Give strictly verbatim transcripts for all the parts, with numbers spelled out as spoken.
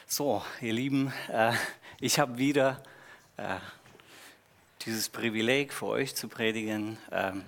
So, ihr Lieben, äh, ich habe wieder äh, dieses Privileg für euch zu predigen. Ähm,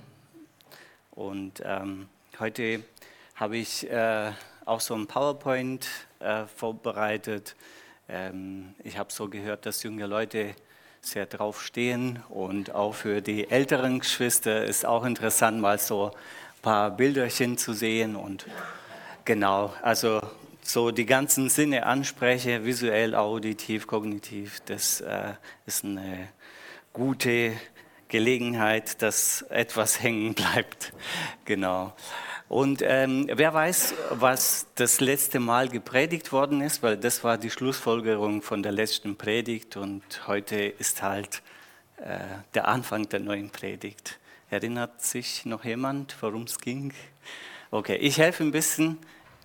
und ähm, heute habe ich äh, auch so ein PowerPoint äh, vorbereitet. Ähm, ich habe so gehört, dass junge Leute sehr drauf stehen und auch für die älteren Geschwister ist auch interessant, mal so ein paar Bilderchen zu sehen und genau, also so die ganzen Sinne anspreche, visuell, auditiv, kognitiv, das äh, ist eine gute Gelegenheit, dass etwas hängen bleibt. Genau. Und ähm, wer weiß, was das letzte Mal gepredigt worden ist, weil das war die Schlussfolgerung von der letzten Predigt und heute ist halt äh, der Anfang der neuen Predigt. Erinnert sich noch jemand, worum es ging? Okay, ich helfe ein bisschen.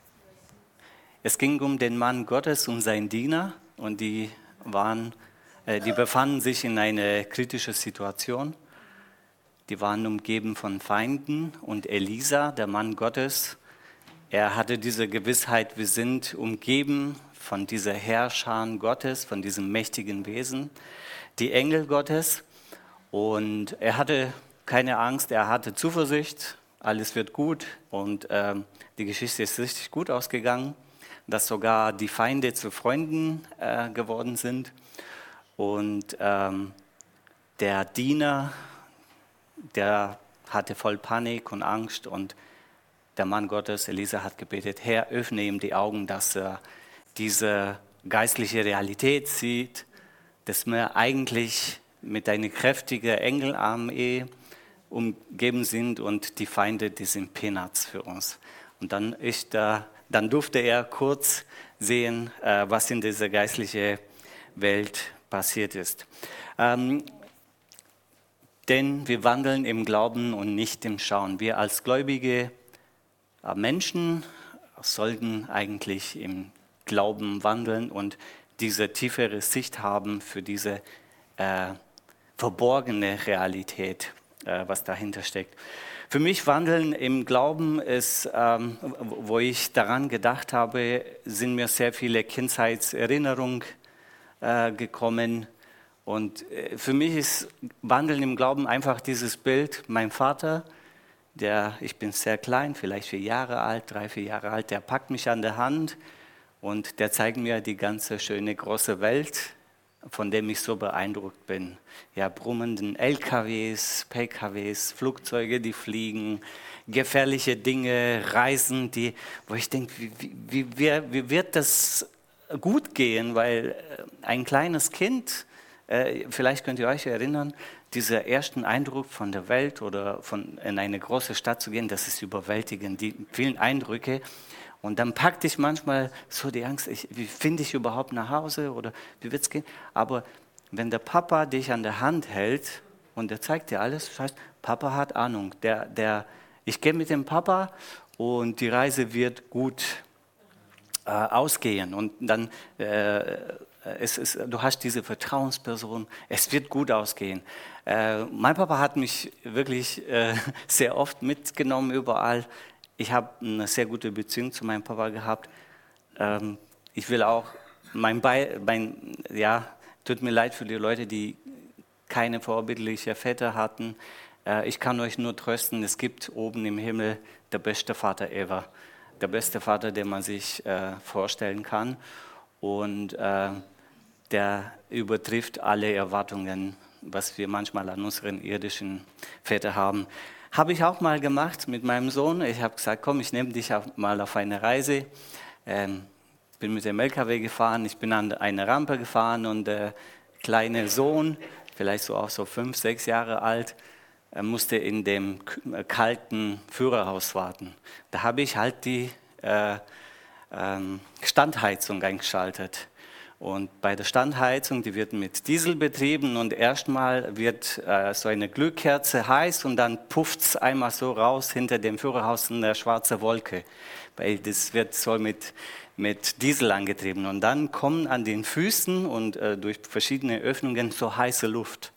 Es ging um den Mann Gottes und seinen Diener und die waren, äh, die befanden sich in einer kritischen Situation. Die waren umgeben von Feinden und Elisa, der Mann Gottes, er hatte diese Gewissheit, wir sind umgeben von dieser Herrscher Gottes, von diesem mächtigen Wesen, die Engel Gottes. Und er hatte keine Angst, er hatte Zuversicht, alles wird gut und ähm, die Geschichte ist richtig gut ausgegangen, dass sogar die Feinde zu Freunden äh, geworden sind. Und ähm, der Diener, der hatte voll Panik und Angst und der Mann Gottes, Elisa, hat gebetet, Herr, öffne ihm die Augen, dass er diese geistliche Realität sieht, dass wir eigentlich mit einer kräftigen Engelarmee umgeben sind und die Feinde, die sind Peanuts für uns. Und dann, ist da, dann durfte er kurz sehen, äh, was in dieser geistlichen Welt passiert ist. Ähm, denn wir wandeln im Glauben und nicht im Schauen. Wir als gläubige Menschen sollten eigentlich im Glauben wandeln und diese tiefere Sicht haben für diese äh, verborgene Realität, äh, was dahinter steckt. Für mich Wandeln im Glauben ist, ähm, wo ich daran gedacht habe, sind mir sehr viele Kindheitserinnerungen äh, gekommen. Und äh, für mich ist Wandeln im Glauben einfach dieses Bild, mein Vater, der, ich bin sehr klein, vielleicht vier Jahre alt, drei, vier Jahre alt, der packt mich an der Hand und der zeigt mir die ganze schöne große Welt, von dem ich so beeindruckt bin. Ja, brummenden L K Ws, P K Ws, Flugzeuge, die fliegen, gefährliche Dinge, Reisen, die, wo ich denke, wie, wie, wie, wie wird das gut gehen? Weil ein kleines Kind, äh, vielleicht könnt ihr euch erinnern, dieser ersten Eindruck von der Welt oder von in eine große Stadt zu gehen, das ist überwältigend, die vielen Eindrücke. Und dann packt dich manchmal so die Angst, ich, wie finde ich überhaupt nach Hause oder wie wird es gehen? Aber wenn der Papa dich an der Hand hält und der zeigt dir alles, das heißt, Papa hat Ahnung. Der, der, ich gehe mit dem Papa und die Reise wird gut äh, ausgehen. Und dann, äh, es ist, du hast diese Vertrauensperson, es wird gut ausgehen. Äh, mein Papa hat mich wirklich äh, sehr oft mitgenommen überall. Ich habe eine sehr gute Beziehung zu meinem Papa gehabt. Ähm, ich will auch, mein, Be mein, ja, tut mir leid für die Leute, die keine vorbildlichen Väter hatten. Äh, ich kann euch nur trösten, es gibt oben im Himmel der beste Vater ever. Der beste Vater, den man sich äh, vorstellen kann. Und äh, der übertrifft alle Erwartungen, was wir manchmal an unseren irdischen Vätern haben. Habe ich auch mal gemacht mit meinem Sohn. Ich habe gesagt, komm, ich nehme dich auch mal auf eine Reise. Ähm, bin mit dem L K W gefahren, ich bin an eine Rampe gefahren und der kleine Sohn, vielleicht so auch so fünf, sechs Jahre alt, er musste in dem kalten Führerhaus warten. Da habe ich halt die äh, ähm, Standheizung eingeschaltet. Und bei der Standheizung, die wird mit Diesel betrieben und erstmal wird äh, so eine Glühkerze heiß und dann pufft es einmal so raus hinter dem Führerhaus eine schwarze Wolke. Weil das wird so mit, mit Diesel angetrieben. Und dann kommen an den Füßen und äh, durch verschiedene Öffnungen so heiße Luft.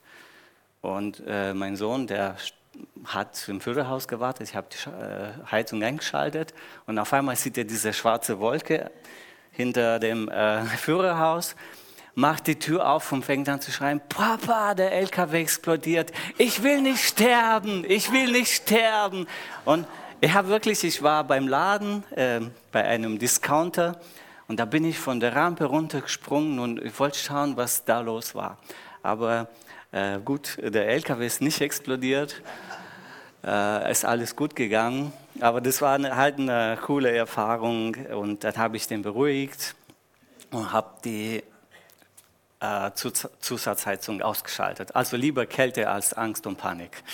Und äh, mein Sohn, der hat im Führerhaus gewartet, ich habe die äh, Heizung eingeschaltet und auf einmal sieht er diese schwarze Wolke. hinter dem äh, Führerhaus, macht die Tür auf und fängt an zu schreien, Papa, der L K W explodiert, ich will nicht sterben, ich will nicht sterben. Und ich habe wirklich, ich war beim Laden, äh, bei einem Discounter und da bin ich von der Rampe runtergesprungen und ich wollte schauen, was da los war. Aber äh, gut, der L K W ist nicht explodiert, äh, ist alles gut gegangen. Aber das war eine, halt eine coole Erfahrung und dann habe ich den beruhigt und habe die äh, Zusatzheizung ausgeschaltet. Also lieber Kälte als Angst und Panik.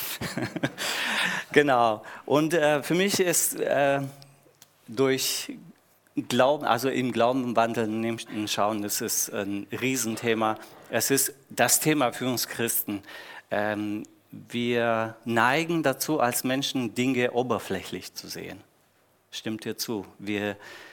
Genau. Und äh, für mich ist äh, durch Glauben, also im Glauben wandeln und schauen, das ist ein Riesenthema. Es ist das Thema für uns Christen. Ähm, wir neigen dazu, als Menschen Dinge oberflächlich zu sehen. Stimmt dir zu? Wir,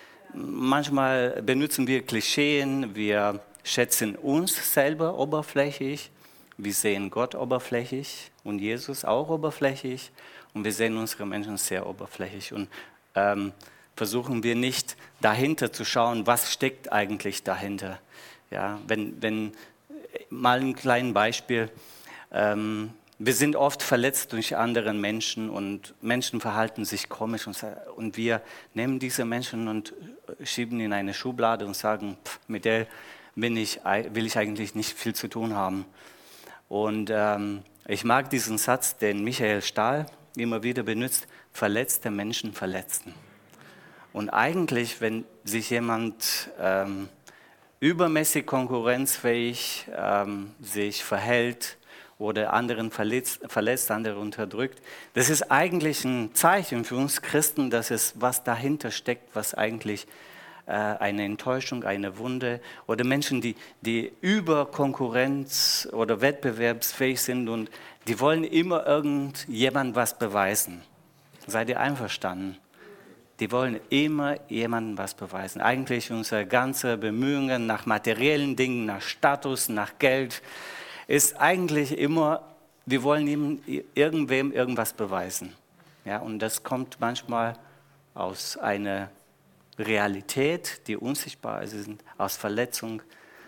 manchmal benutzen wir Klischeen, wir schätzen uns selber oberflächlich, wir sehen Gott oberflächlich und Jesus auch oberflächlich und wir sehen unsere Menschen sehr oberflächlich und ähm, versuchen wir nicht dahinter zu schauen, was steckt eigentlich dahinter. Ja, wenn, wenn mal ein kleines Beispiel, ähm, wir sind oft verletzt durch andere Menschen und Menschen verhalten sich komisch und, und wir nehmen diese Menschen und schieben in eine Schublade und sagen, pff, mit der bin ich, will ich eigentlich nicht viel zu tun haben. Und ähm, ich mag diesen Satz, den Michael Stahl immer wieder benutzt, verletzte Menschen verletzen. Und eigentlich, wenn sich jemand ähm, übermäßig konkurrenzfähig ähm, sich verhält oder anderen verletzt, verletzt, andere unterdrückt, das ist eigentlich ein Zeichen für uns Christen, dass es was dahinter steckt, was eigentlich äh, eine Enttäuschung, eine Wunde oder Menschen, die, die über Konkurrenz oder wettbewerbsfähig sind und die wollen immer irgendjemand was beweisen. Seid ihr einverstanden? Die wollen immer jemandem was beweisen. Eigentlich unsere ganze Bemühungen nach materiellen Dingen, nach Status, nach Geld, ist eigentlich immer, wir wollen ihm, irgendwem irgendwas beweisen. Ja, und das kommt manchmal aus einer Realität, die unsichtbar ist, aus Verletzung.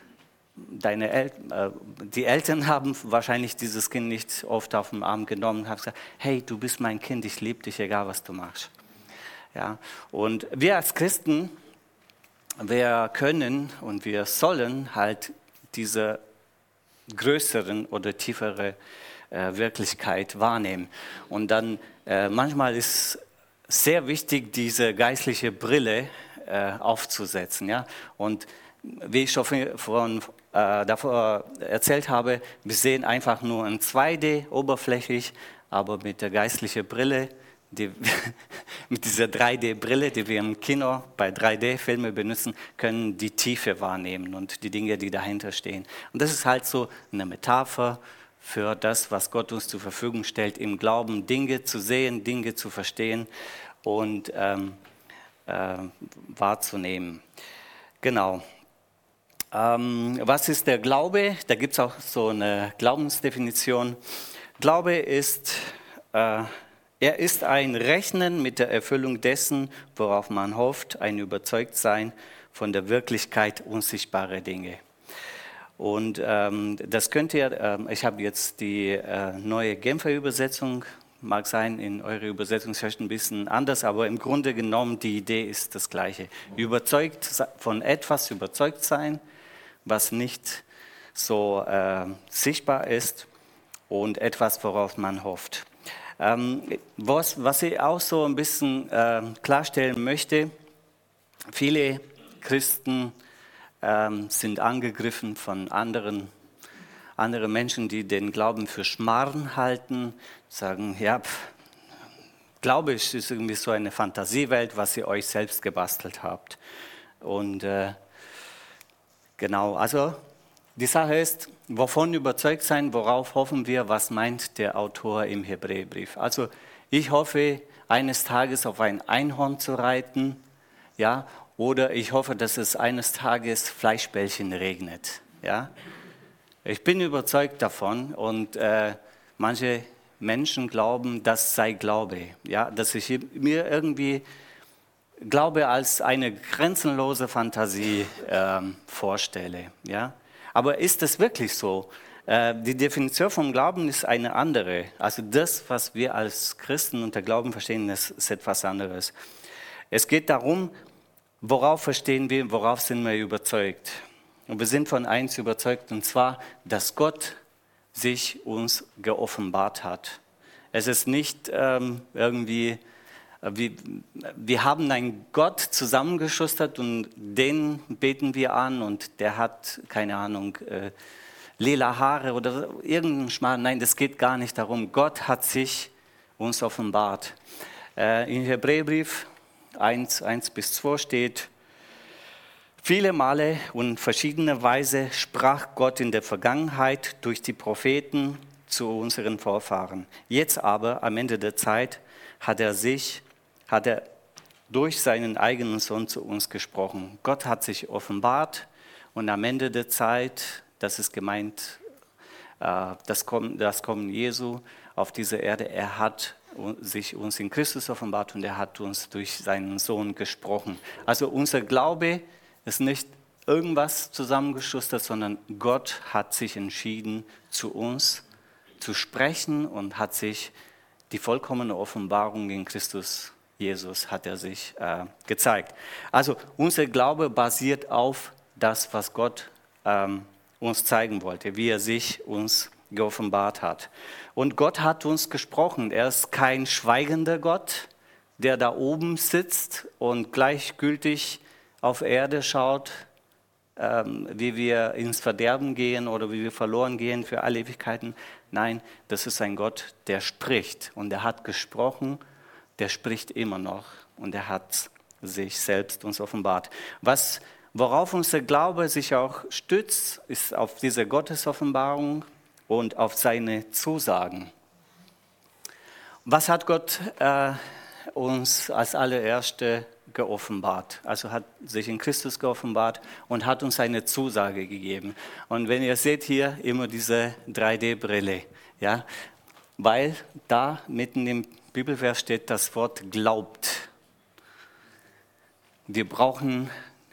Deine El- äh, die Eltern haben wahrscheinlich dieses Kind nicht oft auf den Arm genommen und haben gesagt, hey, du bist mein Kind, ich liebe dich, egal was du machst. Ja, und wir als Christen, wir können und wir sollen halt diese größeren oder tiefere äh, Wirklichkeit wahrnehmen. Und dann äh, manchmal ist sehr wichtig, diese geistliche Brille äh, aufzusetzen. Ja? Und wie ich schon von, äh, davor erzählt habe, wir sehen einfach nur in zwei D oberflächlich, aber mit der geistlichen Brille, die, mit dieser drei D-Brille, die wir im Kino bei drei D-Filmen benutzen, können die Tiefe wahrnehmen und die Dinge, die dahinter stehen. Und das ist halt so eine Metapher für das, was Gott uns zur Verfügung stellt, im Glauben Dinge zu sehen, Dinge zu verstehen und ähm, äh, wahrzunehmen. Genau. Ähm, was ist der Glaube? Da gibt es auch so eine Glaubensdefinition. Glaube ist... Äh, Er ist ein Rechnen mit der Erfüllung dessen, worauf man hofft, ein Überzeugtsein von der Wirklichkeit unsichtbarer Dinge. Und ähm, das könnt ihr, äh, ich habe jetzt die äh, neue Genfer Übersetzung, mag sein, in eurer Übersetzung ist vielleicht ein bisschen anders, aber im Grunde genommen die Idee ist das Gleiche. Überzeugt von etwas, überzeugt sein, was nicht so äh, sichtbar ist und etwas, worauf man hofft. Ähm, was, was ich auch so ein bisschen äh, klarstellen möchte, viele Christen ähm, sind angegriffen von anderen, anderen Menschen, die den Glauben für Schmarrn halten, sagen, ja, pf, Glaube ist irgendwie so eine Fantasiewelt, was ihr euch selbst gebastelt habt. Und äh, genau, also die Sache ist, wovon überzeugt sein, worauf hoffen wir, was meint der Autor im Hebräerbrief. Also ich hoffe, eines Tages auf ein Einhorn zu reiten, ja, oder ich hoffe, dass es eines Tages Fleischbällchen regnet. Ja. Ich bin überzeugt davon und äh, manche Menschen glauben, das sei Glaube, ja, dass ich mir irgendwie Glaube als eine grenzenlose Fantasie ähm, vorstelle. Ja? Aber ist es wirklich so? Äh, die Definition vom Glauben ist eine andere. Also das, was wir als Christen unter Glauben verstehen, ist, ist etwas anderes. Es geht darum, worauf verstehen wir, worauf sind wir überzeugt. Und wir sind von eins überzeugt, und zwar, dass Gott sich uns geoffenbart hat. Es ist nicht ähm, irgendwie, wir, wir haben einen Gott zusammengeschustert und den beten wir an und der hat, keine Ahnung, äh, lila Haare oder irgendeinen Schmarrn. Nein, das geht gar nicht darum. Gott hat sich uns offenbart. Äh, Im Hebräerbrief eins, eins bis zwei steht: Viele Male und verschiedene Weise sprach Gott in der Vergangenheit durch die Propheten zu unseren Vorfahren. Jetzt aber, am Ende der Zeit, hat er sich, hat er durch seinen eigenen Sohn zu uns gesprochen. Gott hat sich offenbart und am Ende der Zeit, das ist gemeint, das Kommen, das Kommen Jesu auf diese Erde, er hat sich uns in Christus offenbart und er hat uns durch seinen Sohn gesprochen. Also unser Glaube ist nicht irgendwas zusammengeschustert, sondern Gott hat sich entschieden, zu uns zu sprechen und hat sich die vollkommene Offenbarung in Christus Jesus hat er sich äh, gezeigt. Also unser Glaube basiert auf das, was Gott ähm, uns zeigen wollte, wie er sich uns geoffenbart hat. Und Gott hat uns gesprochen. Er ist kein schweigender Gott, der da oben sitzt und gleichgültig auf Erde schaut, ähm, wie wir ins Verderben gehen oder wie wir verloren gehen für alle Ewigkeiten. Nein, das ist ein Gott, der spricht. Und er hat gesprochen, der spricht immer noch. Und er hat sich selbst uns offenbart. Was, worauf unser Glaube sich auch stützt, ist auf diese Gottesoffenbarung und auf seine Zusagen. Was hat Gott äh, uns als allererste geoffenbart? Also hat sich in Christus geoffenbart und hat uns eine Zusage gegeben. Und wenn ihr seht hier immer diese drei D Brille, ja, weil da mitten im Bibelvers steht das Wort glaubt. Wir brauchen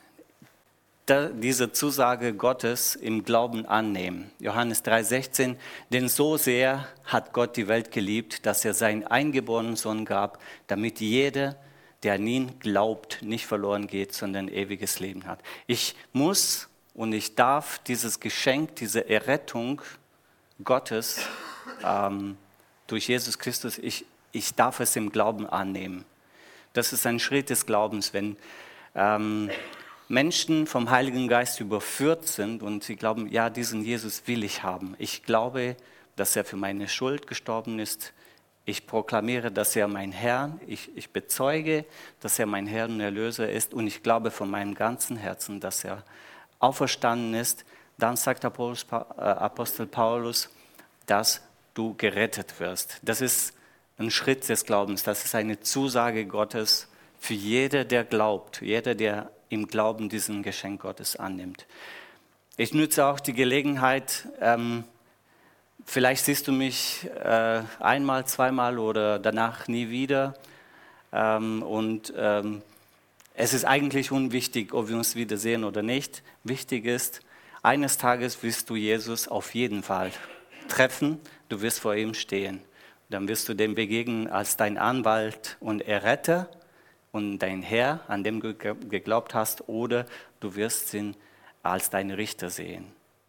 diese Zusage Gottes im Glauben annehmen. Johannes drei sechzehn, denn so sehr hat Gott die Welt geliebt, dass er seinen eingeborenen Sohn gab, damit jeder, der an ihn glaubt, nicht verloren geht, sondern ewiges Leben hat. Ich muss und ich darf dieses Geschenk, diese Errettung Gottes ähm, durch Jesus Christus, ich, ich darf es im Glauben annehmen. Das ist ein Schritt des Glaubens, wenn ähm, Menschen vom Heiligen Geist überführt sind und sie glauben, ja, diesen Jesus will ich haben. Ich glaube, dass er für meine Schuld gestorben ist. Ich proklamiere, dass er mein Herr, ich, ich bezeuge, dass er mein Herr und Erlöser ist und ich glaube von meinem ganzen Herzen, dass er auferstanden ist. Dann sagt Apostel Paulus, dass du gerettet wirst. Das ist ein Schritt des Glaubens, das ist eine Zusage Gottes für jeder, der glaubt, jeder, der im Glauben diesen Geschenk Gottes annimmt. Ich nutze auch die Gelegenheit, ähm, vielleicht siehst du mich äh, einmal, zweimal oder danach nie wieder. Ähm, und ähm, es ist eigentlich unwichtig, ob wir uns wiedersehen oder nicht. Wichtig ist, eines Tages wirst du Jesus auf jeden Fall treffen, du wirst vor ihm stehen. Dann wirst du dem begegnen als dein Anwalt und Erretter und dein Herr, an dem du geglaubt hast, oder du wirst ihn als deinen Richter sehen.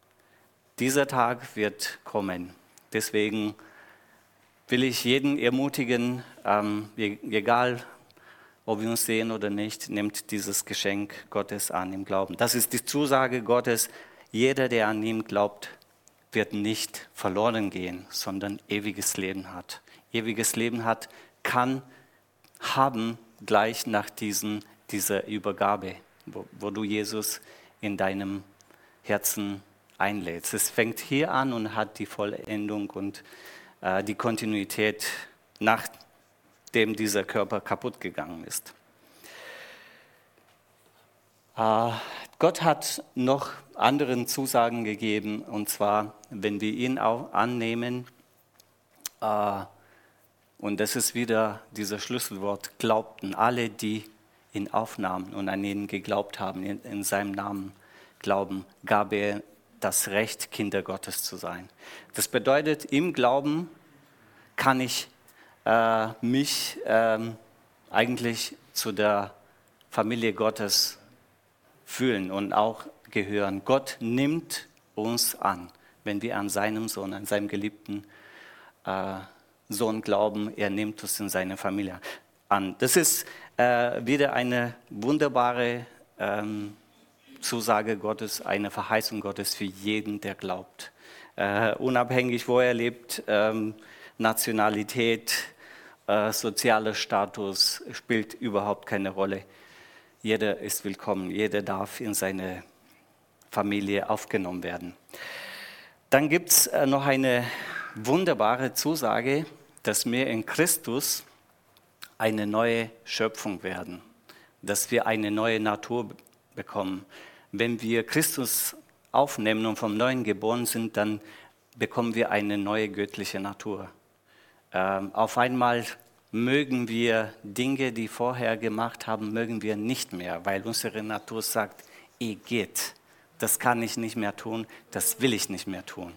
Dieser Tag wird kommen. Deswegen will ich jeden ermutigen, ähm, egal ob wir uns sehen oder nicht, nimmt dieses Geschenk Gottes an im Glauben. Das ist die Zusage Gottes. Jeder, der an ihn glaubt, wird nicht verloren gehen, sondern ewiges Leben hat. Ewiges Leben hat, kann haben gleich nach diesen, dieser Übergabe, wo, wo du Jesus in deinem Herzen einlädst. Es fängt hier an und hat die Vollendung und äh, die Kontinuität, nachdem dieser Körper kaputt gegangen ist. Äh, Gott hat noch anderen Zusagen gegeben, und zwar, wenn wir ihn auch annehmen, äh, und das ist wieder dieses Schlüsselwort, glaubten alle, die ihn aufnahmen und an ihn geglaubt haben, in, in seinem Namen glauben, gab er das Recht, Kinder Gottes zu sein. Das bedeutet, im Glauben kann ich äh, mich ähm, eigentlich zu der Familie Gottes fühlen und auch gehören. Gott nimmt uns an, wenn wir an seinem Sohn, an seinem geliebten äh, Sohn glauben. Er nimmt uns in seine Familie an. Das ist äh, wieder eine wunderbare ähm, Zusage Gottes, eine Verheißung Gottes für jeden, der glaubt. Äh, unabhängig, wo er lebt, ähm, Nationalität, äh, sozialer Status spielt überhaupt keine Rolle. Jeder ist willkommen, jeder darf in seine Familie aufgenommen werden. Dann gibt es äh, noch eine wunderbare Zusage, dass wir in Christus eine neue Schöpfung werden, dass wir eine neue Natur bekommen. Wenn wir Christus aufnehmen und vom Neuen geboren sind, dann bekommen wir eine neue göttliche Natur. Ähm, auf einmal mögen wir Dinge, die vorher gemacht haben, mögen wir nicht mehr, weil unsere Natur sagt, eh geht, das kann ich nicht mehr tun, das will ich nicht mehr tun.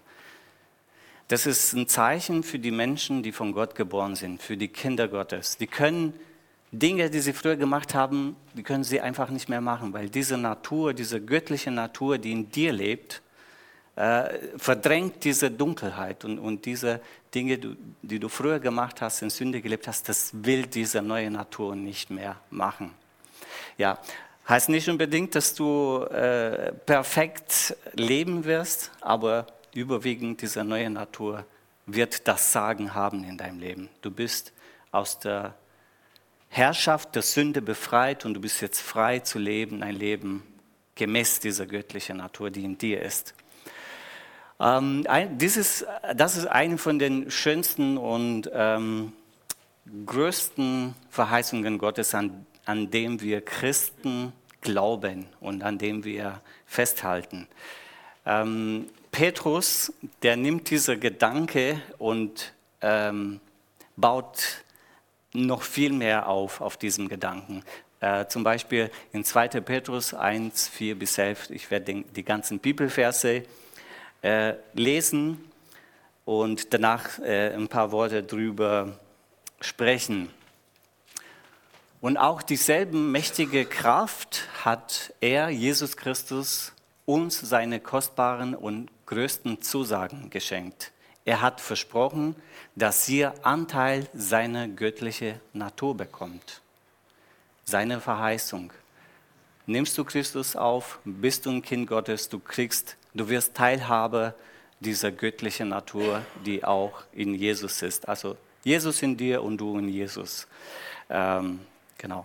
Das ist ein Zeichen für die Menschen, die von Gott geboren sind, für die Kinder Gottes. Die können Dinge, die sie früher gemacht haben, die können sie einfach nicht mehr machen, weil diese Natur, diese göttliche Natur, die in dir lebt, äh, verdrängt diese Dunkelheit und, und diese Dinge, die, die du früher gemacht hast, in Sünde gelebt hast, das will diese neue Natur nicht mehr machen. Ja, heißt nicht unbedingt, dass du äh, perfekt leben wirst, aber überwiegend diese neue Natur wird das Sagen haben in deinem Leben. Du bist aus der Herrschaft der Sünde befreit und du bist jetzt frei zu leben, ein Leben gemäß dieser göttlichen Natur, die in dir ist. Ähm, ein, dieses, das ist eine von den schönsten und ähm, größten Verheißungen Gottes, an, an dem wir Christen glauben und an dem wir festhalten. Ähm, Petrus, der nimmt diesen Gedanke und ähm, baut noch viel mehr auf, auf diesem Gedanken. Äh, zum Beispiel in zweiter Petrus eins, vier bis elf, ich werde den, die ganzen Bibelverse äh, lesen und danach äh, ein paar Worte drüber sprechen. Und auch dieselben mächtige Kraft hat er, Jesus Christus, uns seine kostbaren und größten Zusagen geschenkt. Er hat versprochen, dass ihr Anteil seiner göttlichen Natur bekommt. Seine Verheißung. Nimmst du Christus auf, bist du ein Kind Gottes, du kriegst, du wirst Teilhaber dieser göttlichen Natur, die auch in Jesus ist. Also Jesus in dir und du in Jesus. Ähm, genau.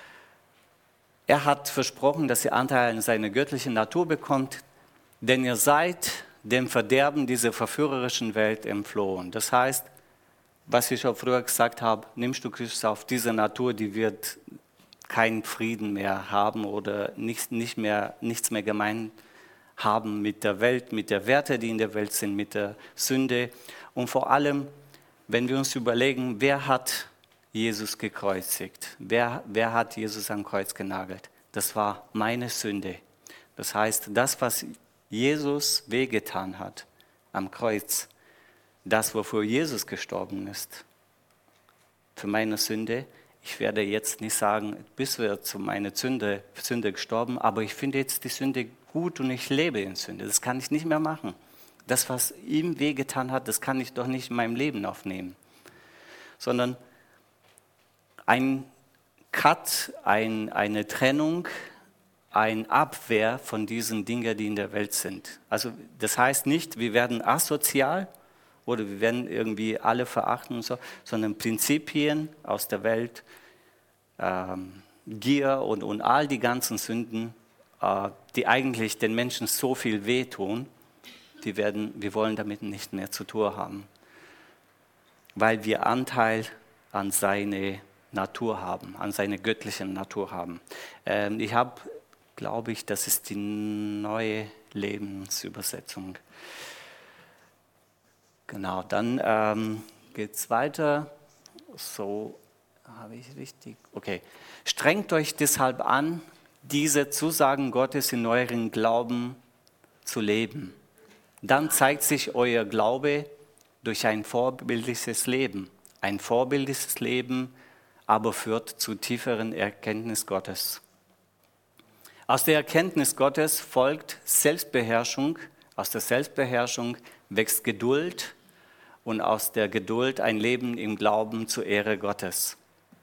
Er hat versprochen, dass ihr Anteil an seiner göttlichen Natur bekommt, denn ihr seid dem Verderben dieser verführerischen Welt entflohen. Das heißt, was ich auch früher gesagt habe, nimmst du Christus auf, diese Natur, die wird keinen Frieden mehr haben oder nicht, nicht mehr, nichts mehr gemein haben mit der Welt, mit den Werten, die in der Welt sind, mit der Sünde. Und vor allem, wenn wir uns überlegen, wer hat Jesus gekreuzigt? Wer, wer hat Jesus am Kreuz genagelt? Das war meine Sünde. Das heißt, das, was Jesus wehgetan hat am Kreuz, das, wofür Jesus gestorben ist, für meine Sünde. Ich werde jetzt nicht sagen, bis wir zu meiner Sünde, Sünde gestorben, aber ich finde jetzt die Sünde gut und ich lebe in Sünde. Das kann ich nicht mehr machen. Das, was ihm wehgetan hat, das kann ich doch nicht in meinem Leben aufnehmen. Sondern ein Cut, ein, eine Trennung, ein Abwehr von diesen Dingen, die in der Welt sind. Also das heißt nicht, wir werden asozial oder wir werden irgendwie alle verachten und so, sondern Prinzipien aus der Welt, ähm, Gier und, und all die ganzen Sünden, äh, die eigentlich den Menschen so viel wehtun, die werden, wir wollen damit nicht mehr zu tun haben, weil wir Anteil an seine Natur haben, an seine göttliche Natur haben. Ähm, ich habe, glaube ich, das ist die neue Lebensübersetzung. Genau, dann ähm, geht es weiter. So, habe ich richtig? Okay. Strengt euch deshalb an, diese Zusagen Gottes in euren Glauben zu leben. Dann zeigt sich euer Glaube durch ein vorbildliches Leben. Ein vorbildliches Leben aber führt zu tieferen Erkenntnis Gottes. Aus der Erkenntnis Gottes folgt Selbstbeherrschung. Aus der Selbstbeherrschung wächst Geduld und aus der Geduld ein Leben im Glauben zur Ehre Gottes.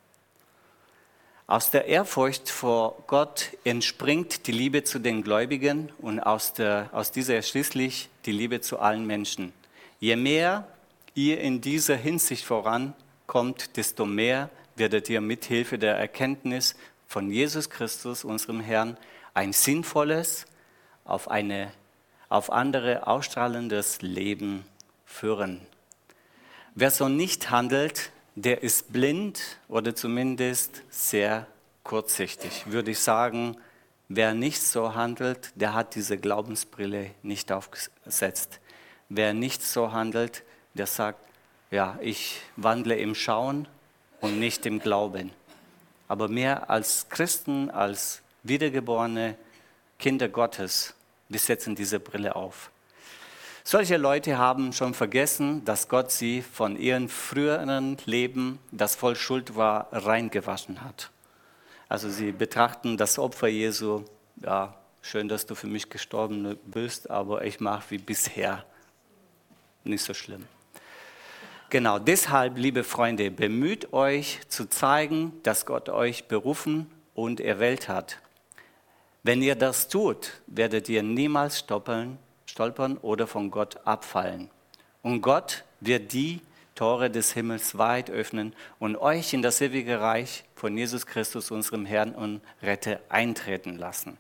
Aus der Ehrfurcht vor Gott entspringt die Liebe zu den Gläubigen und aus, der, aus dieser schließlich die Liebe zu allen Menschen. Je mehr ihr in dieser Hinsicht vorankommt, desto mehr werdet ihr mithilfe der Erkenntnis von Jesus Christus, unserem Herrn, ein sinnvolles, auf, eine, auf andere ausstrahlendes Leben führen. Wer so nicht handelt, der ist blind oder zumindest sehr kurzsichtig. Würde ich sagen, wer nicht so handelt, der hat diese Glaubensbrille nicht aufgesetzt. Wer nicht so handelt, der sagt, ja, ich wandle im Schauen und nicht im Glauben. Aber mehr als Christen, als wiedergeborene Kinder Gottes, wir setzen diese Brille auf. Solche Leute haben schon vergessen, dass Gott sie von ihrem früheren Leben, das voll Schuld war, reingewaschen hat. Also sie betrachten das Opfer Jesu, ja, schön, dass du für mich gestorben bist, aber ich mache wie bisher. Nicht so schlimm. Genau, deshalb, liebe Freunde, bemüht euch zu zeigen, dass Gott euch berufen und erwählt hat. Wenn ihr das tut, werdet ihr niemals stoppeln, stolpern oder von Gott abfallen. Und Gott wird die Tore des Himmels weit öffnen und euch in das ewige Reich von Jesus Christus, unserem Herrn und Retter, eintreten lassen.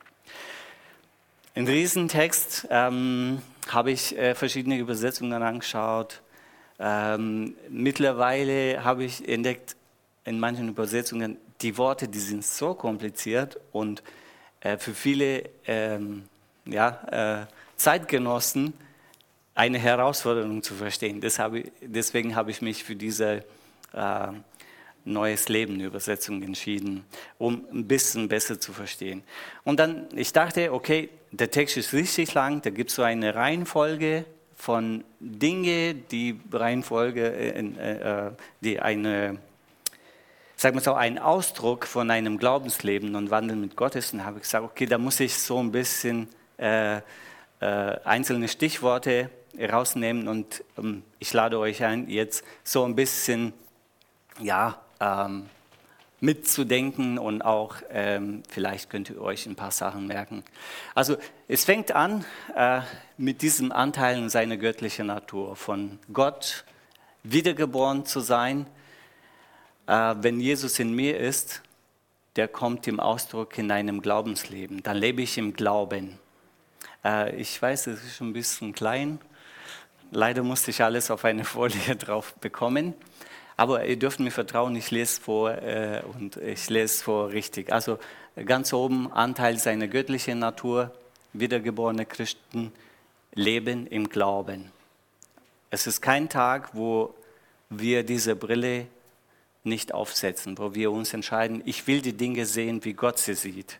In diesem Text ähm, habe ich äh, verschiedene Übersetzungen angeschaut. Ähm, mittlerweile habe ich entdeckt, in manchen Übersetzungen, die Worte, die sind so kompliziert und äh, für viele ähm, ja, äh, Zeitgenossen eine Herausforderung zu verstehen. Deshalb, deswegen habe ich mich für diese äh, Neues Leben Übersetzung entschieden, um ein bisschen besser zu verstehen. Und dann, ich dachte, okay, der Text ist richtig lang, da gibt es so eine Reihenfolge von Dingen, die Reihenfolge, äh, äh, die eine, sagen wir so, ein Ausdruck von einem Glaubensleben und Wandeln mit Gott ist. Und habe ich gesagt, okay, da muss ich so ein bisschen äh, Äh, einzelne Stichworte rausnehmen und ähm, ich lade euch ein, jetzt so ein bisschen ja, ähm, mitzudenken und auch ähm, vielleicht könnt ihr euch ein paar Sachen merken. Also es fängt an äh, mit diesem Anteil in seiner göttlichen Natur, von Gott wiedergeboren zu sein. Äh, wenn Jesus in mir ist, der kommt im Ausdruck in einem Glaubensleben. Dann lebe ich im Glauben. Ich weiß, es ist schon ein bisschen klein. Leider musste ich alles auf eine Folie drauf bekommen. Aber ihr dürft mir vertrauen, ich lese vor äh, und ich lese vor richtig. Also ganz oben Anteil seiner göttlichen Natur, wiedergeborene Christen leben im Glauben. Es ist kein Tag, wo wir diese Brille nicht aufsetzen, wo wir uns entscheiden, ich will die Dinge sehen, wie Gott sie sieht.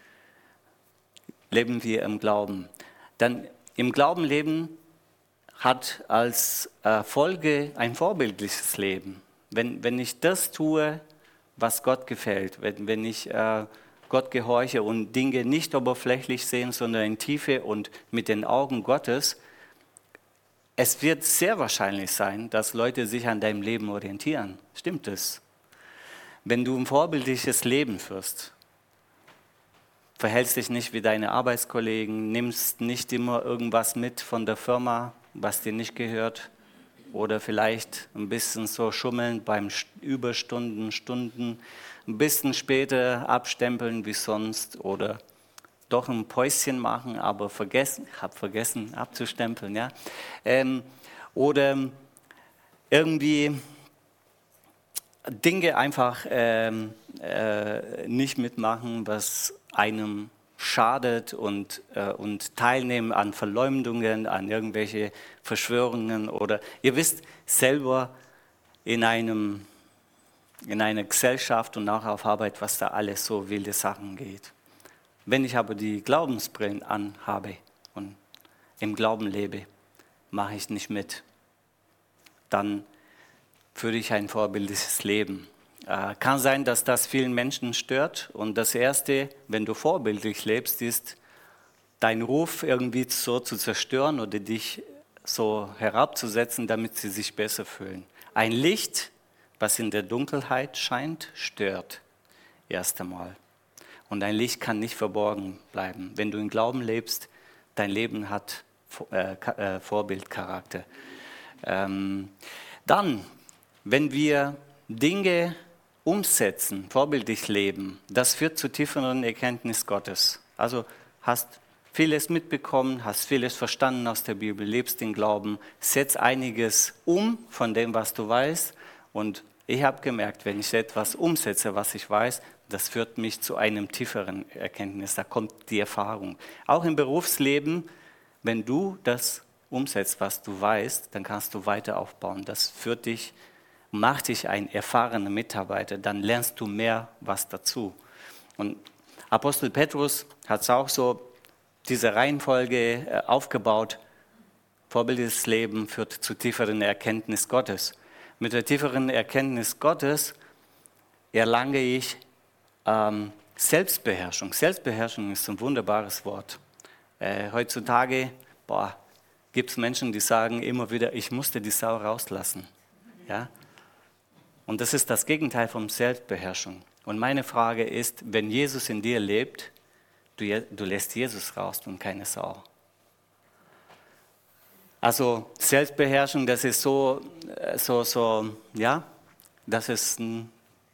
Leben wir im Glauben. Dann im Glauben leben hat als äh, Folge ein vorbildliches Leben. Wenn, wenn ich das tue, was Gott gefällt, wenn, wenn ich äh, Gott gehorche und Dinge nicht oberflächlich sehen, sondern in Tiefe und mit den Augen Gottes, es wird sehr wahrscheinlich sein, dass Leute sich an deinem Leben orientieren. Stimmt es? Wenn du ein vorbildliches Leben führst, verhältst dich nicht wie deine Arbeitskollegen, nimmst nicht immer irgendwas mit von der Firma, was dir nicht gehört, oder vielleicht ein bisschen so schummeln beim Überstunden, Stunden, ein bisschen später abstempeln wie sonst oder doch ein Päuschen machen, aber vergessen, hab vergessen abzustempeln, ja. Ähm, oder irgendwie Dinge einfach ähm, äh, nicht mitmachen, was einem schadet und, äh, und teilnehmen an Verleumdungen, an irgendwelche Verschwörungen oder ihr wisst selber in einem in einer Gesellschaft und auch auf Arbeit, was da alles so wilde Sachen geht. Wenn ich aber die Glaubensbrillen anhabe und im Glauben lebe, mache ich nicht mit. Dann führe ich ein vorbildliches Leben. Äh, kann sein, dass das vielen Menschen stört. Und das Erste, wenn du vorbildlich lebst, ist, deinen Ruf irgendwie so zu zerstören oder dich so herabzusetzen, damit sie sich besser fühlen. Ein Licht, was in der Dunkelheit scheint, stört erst einmal. Und ein Licht kann nicht verborgen bleiben. Wenn du im Glauben lebst, dein Leben hat äh, äh, Vorbildcharakter. Ähm, dann, wenn wir Dinge umsetzen, vorbildlich leben, das führt zu tieferen Erkenntnis Gottes. Also hast vieles mitbekommen, hast vieles verstanden aus der Bibel, lebst im Glauben, setz einiges um von dem, was du weißt. Und ich habe gemerkt, wenn ich etwas umsetze, was ich weiß, das führt mich zu einem tieferen Erkenntnis. Da kommt die Erfahrung. Auch im Berufsleben, wenn du das umsetzt, was du weißt, dann kannst du weiter aufbauen. Das führt dich, macht dich ein erfahrener Mitarbeiter. Dann lernst du mehr was dazu. Und Apostel Petrus hat es auch so diese Reihenfolge aufgebaut. Vorbildliches Leben führt zu tieferen Erkenntnis Gottes. Mit der tieferen Erkenntnis Gottes erlange ich ähm, Selbstbeherrschung. Selbstbeherrschung ist ein wunderbares Wort. Äh, heutzutage gibt es Menschen, die sagen immer wieder, ich musste die Sau rauslassen. Ja? Und das ist das Gegenteil von Selbstbeherrschung. Und meine Frage ist, wenn Jesus in dir lebt, du, du lässt Jesus raus und keine Sau. Also Selbstbeherrschung, das ist so, so, so, ja, das ist ein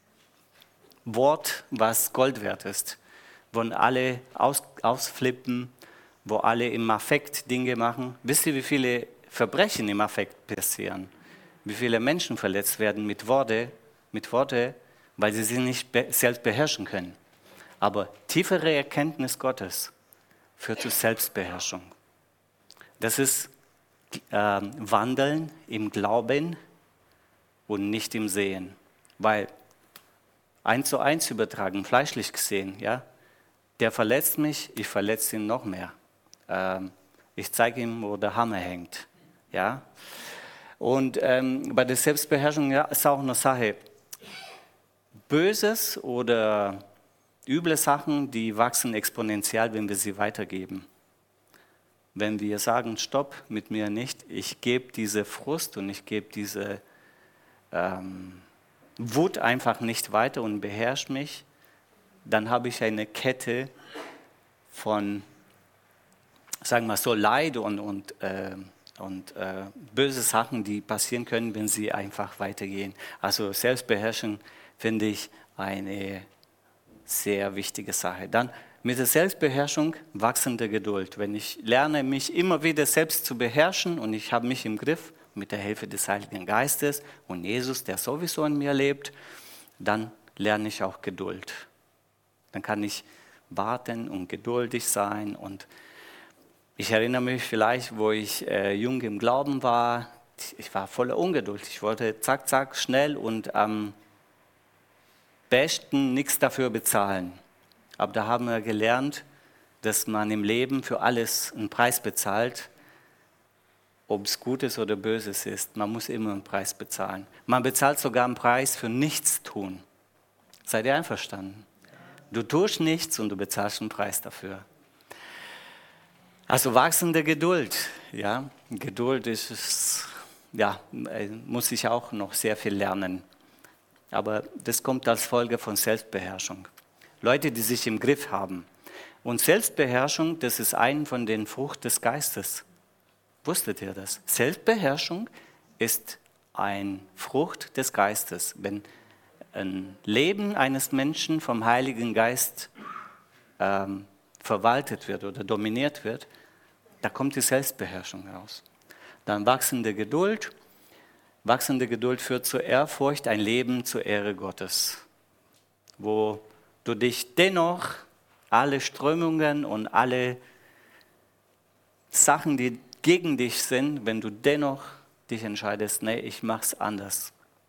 Wort, was Gold wert ist, wo alle aus, ausflippen, wo alle im Affekt Dinge machen. Wisst ihr, wie viele Verbrechen im Affekt passieren? Wie viele Menschen verletzt werden mit Worte, mit Worte, weil sie sich nicht be- selbst beherrschen können. Aber tiefere Erkenntnis Gottes führt zu Selbstbeherrschung. Das ist äh, Wandeln im Glauben und nicht im Sehen. Weil eins zu eins übertragen, fleischlich gesehen, ja, der verletzt mich, ich verletze ihn noch mehr. Ähm, ich zeige ihm, wo der Hammer hängt. Ja. Und ähm, bei der Selbstbeherrschung ja, ist auch eine Sache. Böses oder üble Sachen, die wachsen exponentiell, wenn wir sie weitergeben. Wenn wir sagen, stopp, mit mir nicht, ich gebe diese Frust und ich gebe diese ähm, Wut einfach nicht weiter und beherrsche mich, dann habe ich eine Kette von, sagen wir so, Leid und, und, äh, und äh, böse Sachen, die passieren können, wenn sie einfach weitergehen. Also Selbstbeherrschung finde ich eine sehr wichtige Sache. Dann mit der Selbstbeherrschung wachsende Geduld. Wenn ich lerne, mich immer wieder selbst zu beherrschen und ich habe mich im Griff mit der Hilfe des Heiligen Geistes und Jesus, der sowieso in mir lebt, dann lerne ich auch Geduld. Dann kann ich warten und geduldig sein. Und ich erinnere mich vielleicht, wo ich äh, jung im Glauben war, ich war voller Ungeduld. Ich wollte zack, zack, schnell und am besten nichts dafür bezahlen. Aber da haben wir gelernt, dass man im Leben für alles einen Preis bezahlt, ob es Gutes oder Böses ist. Man muss immer einen Preis bezahlen. Man bezahlt sogar einen Preis für Nichtstun. Seid ihr einverstanden? Du tust nichts und du bezahlst einen Preis dafür. Also wachsende Geduld. Ja, Geduld ist, ist ja, muss ich auch noch sehr viel lernen. Aber das kommt als Folge von Selbstbeherrschung. Leute, die sich im Griff haben. Und Selbstbeherrschung, das ist eine von den Früchten des Geistes. Wusstet ihr das? Selbstbeherrschung ist eine Frucht des Geistes. Wenn ein Leben eines Menschen vom Heiligen Geist ähm, verwaltet wird oder dominiert wird, da kommt die Selbstbeherrschung raus. Dann wachsende Geduld. Wachsende Geduld führt zur Ehrfurcht, ein Leben zur Ehre Gottes, wo du dich dennoch alle Strömungen und alle Sachen, die gegen dich sind, wenn du dennoch dich entscheidest, nee, ich mach's anders.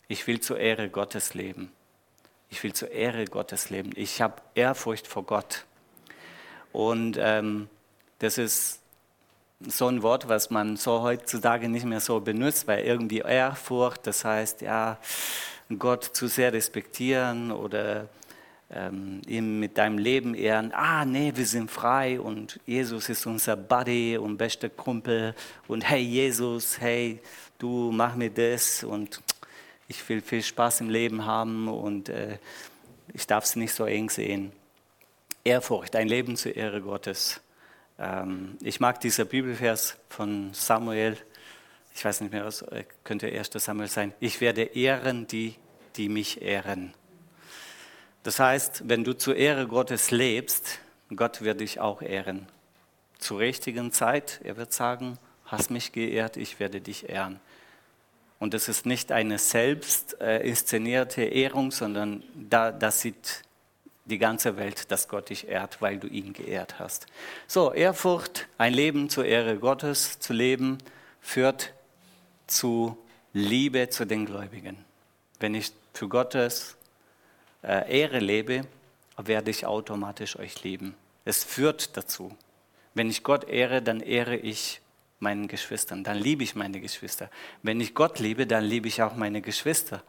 Ich will zur Ehre Gottes leben. Ich will zur Ehre Gottes leben. Ich habe Ehrfurcht vor Gott. Und ähm, das ist so ein Wort, was man so heutzutage nicht mehr so benutzt, weil irgendwie Ehrfurcht, das heißt, ja, Gott zu sehr respektieren oder ähm, ihm mit deinem Leben ehren. Ah, nee, wir sind frei und Jesus ist unser Buddy und bester Kumpel und hey Jesus, hey, du mach mir das und ich will viel Spaß im Leben haben und äh, ich darf es nicht so eng sehen. Ehrfurcht, ein Leben zur Ehre Gottes. Ähm, ich mag dieser Bibelvers von Samuel, ich weiß nicht mehr, was könnte erster Samuel sein. Ich werde ehren die, die mich ehren. Das heißt, wenn du zur Ehre Gottes lebst, Gott wird dich auch ehren. Zur richtigen Zeit, er wird sagen, hast mich geehrt, ich werde dich ehren. Und das ist nicht eine selbst äh, inszenierte Ehrung, sondern da, das sieht die ganze Welt, dass Gott dich ehrt, weil du ihn geehrt hast. So, Ehrfurcht, ein Leben zur Ehre Gottes zu leben, führt zu Liebe zu den Gläubigen. Wenn ich für Gottes äh, Ehre lebe, werde ich automatisch euch lieben. Es führt dazu. Wenn ich Gott ehre, dann ehre ich meinen Geschwistern, dann liebe ich meine Geschwister. Wenn ich Gott liebe, dann liebe ich auch meine Geschwister.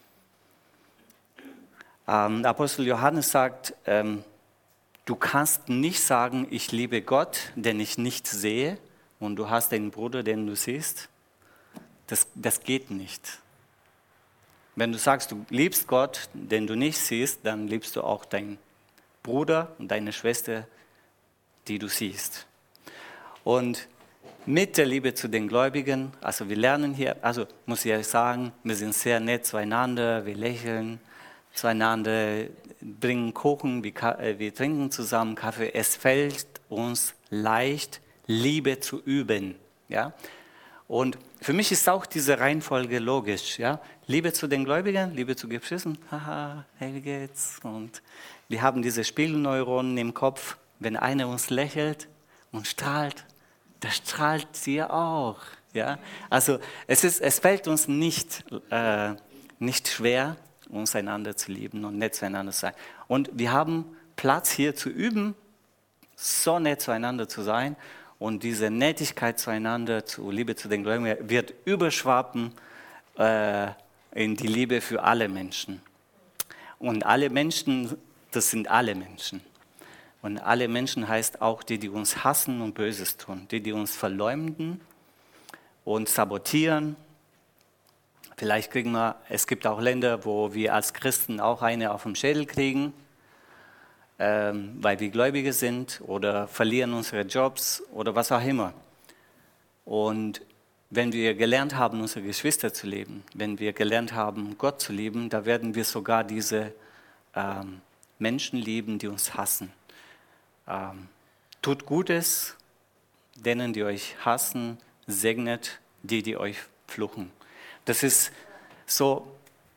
Ähm, Apostel Johannes sagt, ähm, du kannst nicht sagen, ich liebe Gott, den ich nicht sehe, und du hast einen Bruder, den du siehst. Das, das geht nicht. Wenn du sagst, du liebst Gott, den du nicht siehst, dann liebst du auch deinen Bruder und deine Schwester, die du siehst. Und mit der Liebe zu den Gläubigen, also wir lernen hier, also muss ich ehrlich sagen, wir sind sehr nett zueinander, wir lächeln zueinander, bringen Kuchen, wir, wir trinken zusammen Kaffee. Es fällt uns leicht, Liebe zu üben. Ja? Und für mich ist auch diese Reihenfolge logisch. Ja? Liebe zu den Gläubigen, Liebe zu Geschwistern, haha, hey, wie geht's? Und wir haben diese Spiegelneuronen im Kopf, wenn einer uns lächelt und strahlt, das strahlt sie auch. Ja? Also es, ist, es fällt uns nicht, äh, nicht schwer, uns einander zu lieben und nett zueinander zu sein. Und wir haben Platz hier zu üben, so nett zueinander zu sein. Und diese Nettigkeit zueinander, zu Liebe zu den Gläubigen, wird überschwappen äh, in die Liebe für alle Menschen. Und alle Menschen, das sind alle Menschen. Und alle Menschen heißt auch die, die uns hassen und Böses tun, die, die uns verleumden und sabotieren. Vielleicht kriegen wir, es gibt auch Länder, wo wir als Christen auch eine auf dem Schädel kriegen, ähm, weil wir Gläubige sind oder verlieren unsere Jobs oder was auch immer. Und wenn wir gelernt haben, unsere Geschwister zu lieben, wenn wir gelernt haben, Gott zu lieben, da werden wir sogar diese ähm, Menschen lieben, die uns hassen. Ähm, tut Gutes, denen, die euch hassen, segnet die, die euch fluchen. Das ist so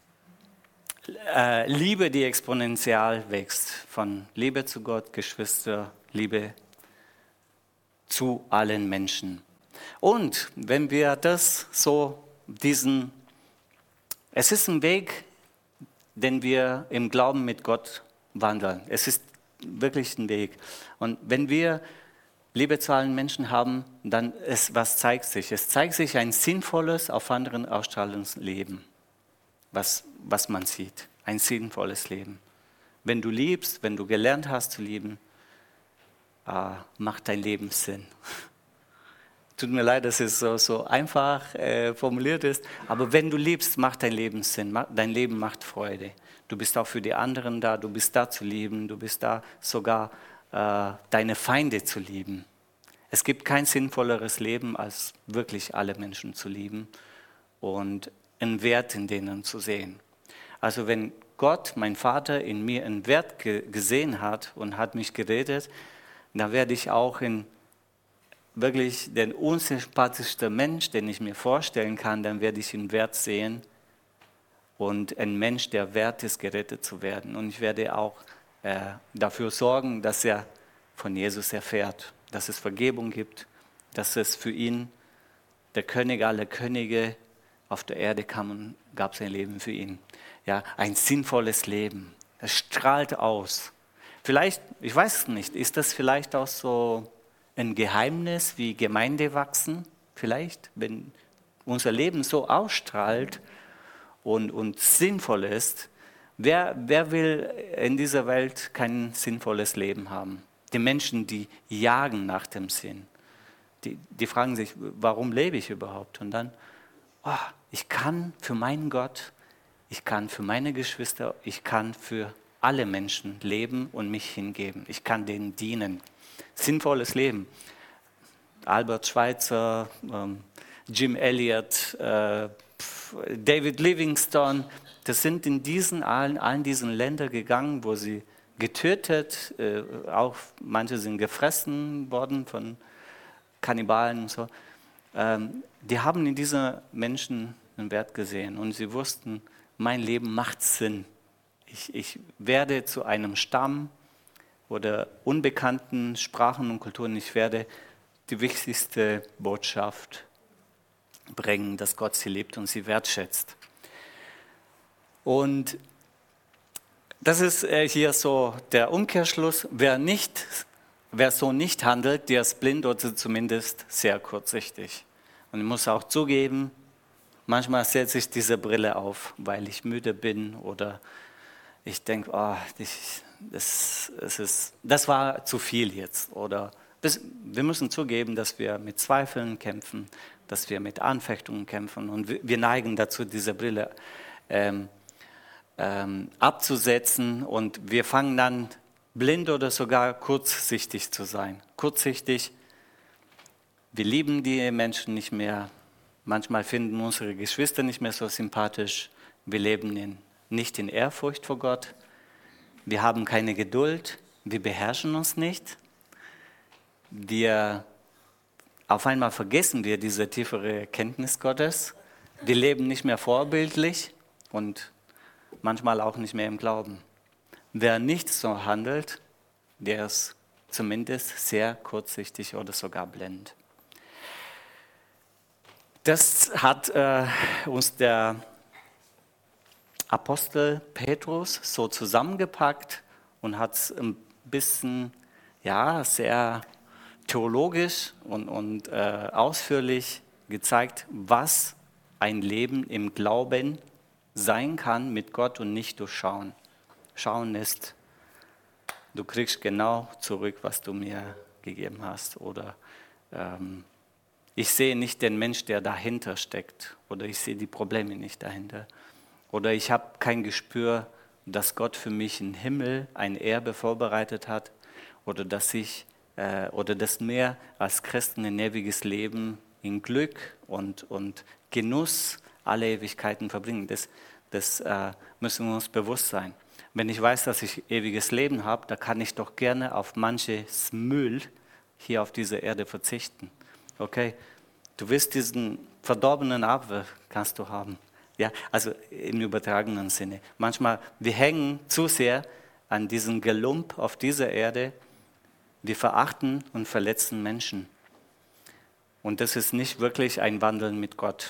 äh, Liebe, die exponentiell wächst. Von Liebe zu Gott, Geschwister, Liebe zu allen Menschen. Und wenn wir das so, diesen, es ist ein Weg, den wir im Glauben mit Gott wandeln. Es ist wirklich ein Weg. Und wenn wir Liebe zu allen Menschen haben, dann ist, was zeigt sich? Es zeigt sich ein sinnvolles, auf anderen ausstrahlendes Leben, was, was man sieht. Ein sinnvolles Leben. Wenn du liebst, wenn du gelernt hast zu lieben, äh, macht dein Leben Sinn. Tut mir leid, dass es so, so einfach äh, formuliert ist, aber wenn du liebst, macht dein Leben Sinn, dein Leben macht Freude. Du bist auch für die anderen da, du bist da zu lieben, du bist da sogar äh, deine Feinde zu lieben. Es gibt kein sinnvolleres Leben, als wirklich alle Menschen zu lieben und einen Wert in denen zu sehen. Also wenn Gott, mein Vater, in mir einen Wert ge- gesehen hat und hat mich geredet, dann werde ich auch in wirklich den unsympathischsten Mensch, den ich mir vorstellen kann, dann werde ich ihn Wert sehen und ein Mensch, der wert ist, gerettet zu werden. Und ich werde auch äh, dafür sorgen, dass er von Jesus erfährt, dass es Vergebung gibt, dass es für ihn der König aller Könige, auf der Erde kam und gab sein Leben für ihn. Ja, ein sinnvolles Leben. Es strahlt aus. Vielleicht, ich weiß es nicht, ist das vielleicht auch so ein Geheimnis wie Gemeinde wachsen? Vielleicht, wenn unser Leben so ausstrahlt und, und sinnvoll ist. Wer, wer will in dieser Welt kein sinnvolles Leben haben? Die Menschen, die jagen nach dem Sinn. Die, die fragen sich, warum lebe ich überhaupt? Und dann, oh, ich kann für meinen Gott, ich kann für meine Geschwister, ich kann für alle Menschen leben und mich hingeben. Ich kann denen dienen. Sinnvolles Leben. Albert Schweitzer, ähm, Jim Elliot, äh, David Livingstone, das sind in diesen allen, allen diesen Länder gegangen, wo sie getötet, äh, auch manche sind gefressen worden von Kannibalen und so. Ähm, die haben in diesen Menschen einen Wert gesehen und sie wussten, mein Leben macht Sinn. Ich, ich werde zu einem Stamm oder unbekannten Sprachen und Kulturen, ich werde die wichtigste Botschaft bringen, dass Gott sie liebt und sie wertschätzt. Und das ist hier so der Umkehrschluss. Wer, nicht, wer so nicht handelt, der ist blind oder zumindest sehr kurzsichtig. Und ich muss auch zugeben, manchmal setze ich diese Brille auf, weil ich müde bin oder ich denke, oh, das, das, das, ist, das war zu viel jetzt. Oder das, wir müssen zugeben, dass wir mit Zweifeln kämpfen, dass wir mit Anfechtungen kämpfen und wir, wir neigen dazu, diese Brille ähm, ähm, abzusetzen und wir fangen dann blind oder sogar kurzsichtig zu sein. Kurzsichtig, wir lieben die Menschen nicht mehr, manchmal finden unsere Geschwister nicht mehr so sympathisch, wir leben in, nicht in Ehrfurcht vor Gott, wir haben keine Geduld, wir beherrschen uns nicht, wir auf einmal vergessen wir diese tiefere Kenntnis Gottes, wir leben nicht mehr vorbildlich und manchmal auch nicht mehr im Glauben. Wer nicht so handelt, der ist zumindest sehr kurzsichtig oder sogar blind. Das hat äh, uns der Apostel Petrus so zusammengepackt und hat es ein bisschen, ja, sehr theologisch und, und äh, ausführlich gezeigt, was ein Leben im Glauben sein kann mit Gott und nicht durch Schauen. Schauen ist, du kriegst genau zurück, was du mir gegeben hast. Oder ähm, ich sehe nicht den Mensch, der dahinter steckt. Oder ich sehe die Probleme nicht dahinter. Oder ich habe kein Gespür, dass Gott für mich im Himmel ein Erbe vorbereitet hat. Oder dass ich äh, oder dass mehr als Christen ein ewiges Leben in Glück und, und Genuss alle Ewigkeiten verbringen. Das, das äh, müssen wir uns bewusst sein. Wenn ich weiß, dass ich ewiges Leben habe, da kann ich doch gerne auf manches Müll hier auf dieser Erde verzichten. Okay? Du wirst diesen verdorbenen Apfel, kannst du haben. Ja, also im übertragenen Sinne. Manchmal, wir hängen zu sehr an diesem Gelump auf dieser Erde. Wir verachten und verletzen Menschen. Und das ist nicht wirklich ein Wandeln mit Gott.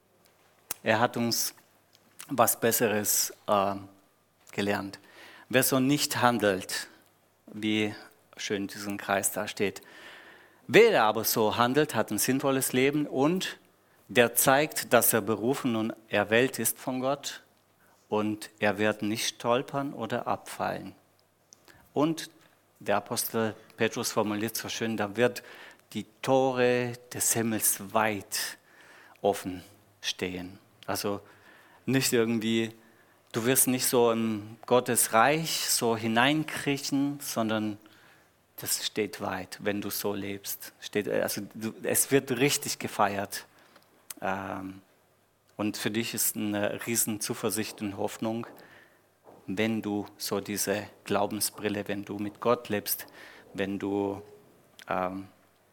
Er hat uns was Besseres äh, gelernt. Wer so nicht handelt, wie schön diesen Kreis da steht, wer aber so handelt, hat ein sinnvolles Leben und der zeigt, dass er berufen und erwählt ist von Gott und er wird nicht stolpern oder abfallen. Und der Apostel Petrus formuliert so schön, da wird die Tore des Himmels weit offen stehen. Also nicht irgendwie, du wirst nicht so in Gottes Reich so hineinkriechen, sondern das steht weit, wenn du so lebst. Steht, also du, es wird richtig gefeiert. Ähm, und für dich ist eine riesen Zuversicht und Hoffnung, wenn du so diese Glaubensbrille, wenn du mit Gott lebst, wenn du ähm,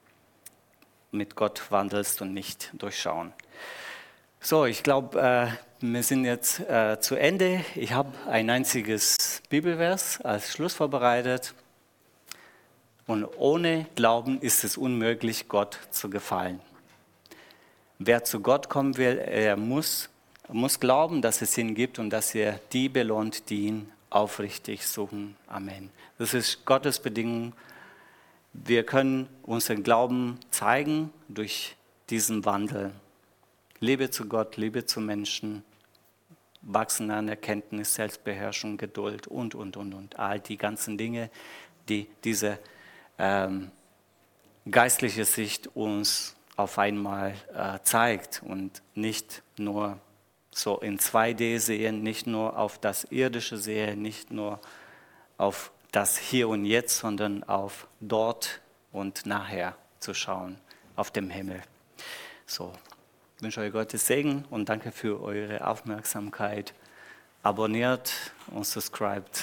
mit Gott wandelst und nicht durchschauen. So, ich glaube, äh, wir sind jetzt äh, zu Ende. Ich habe ein einziges Bibelvers als Schluss vorbereitet. Und ohne Glauben ist es unmöglich, Gott zu gefallen. wer zu Gott kommen will, er muss, muss glauben, dass es ihn gibt und dass er die belohnt, die ihn aufrichtig suchen. Amen. Das ist Gottes Bedingung. Wir können unseren Glauben zeigen durch diesen Wandel. Liebe zu Gott, Liebe zu Menschen, Wachsen an Erkenntnis, Selbstbeherrschung, Geduld und, und, und, und. All die ganzen Dinge, die diese ähm, geistliche Sicht uns auf einmal äh, zeigt und nicht nur so in zwei D sehen, nicht nur auf das Irdische sehen, nicht nur auf das Hier und Jetzt, sondern auf dort und nachher zu schauen, auf dem Himmel. So, ich wünsche euch Gottes Segen und danke für eure Aufmerksamkeit. Abonniert und subscribt.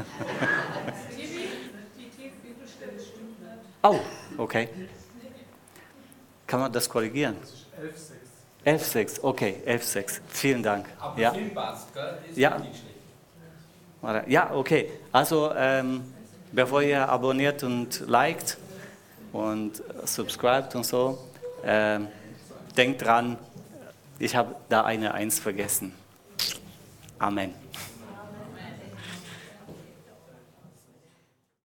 Oh, okay. Kann man das korrigieren? elf sechs. elf sechs, okay, elf sechs. Vielen Dank. Aber ja. Film passt, gell? Ist ja. nicht schlecht. Ja, okay. Also, ähm, bevor ihr abonniert und liked und subscribt und so, ähm, denkt dran, ich habe da eine Eins vergessen. Amen.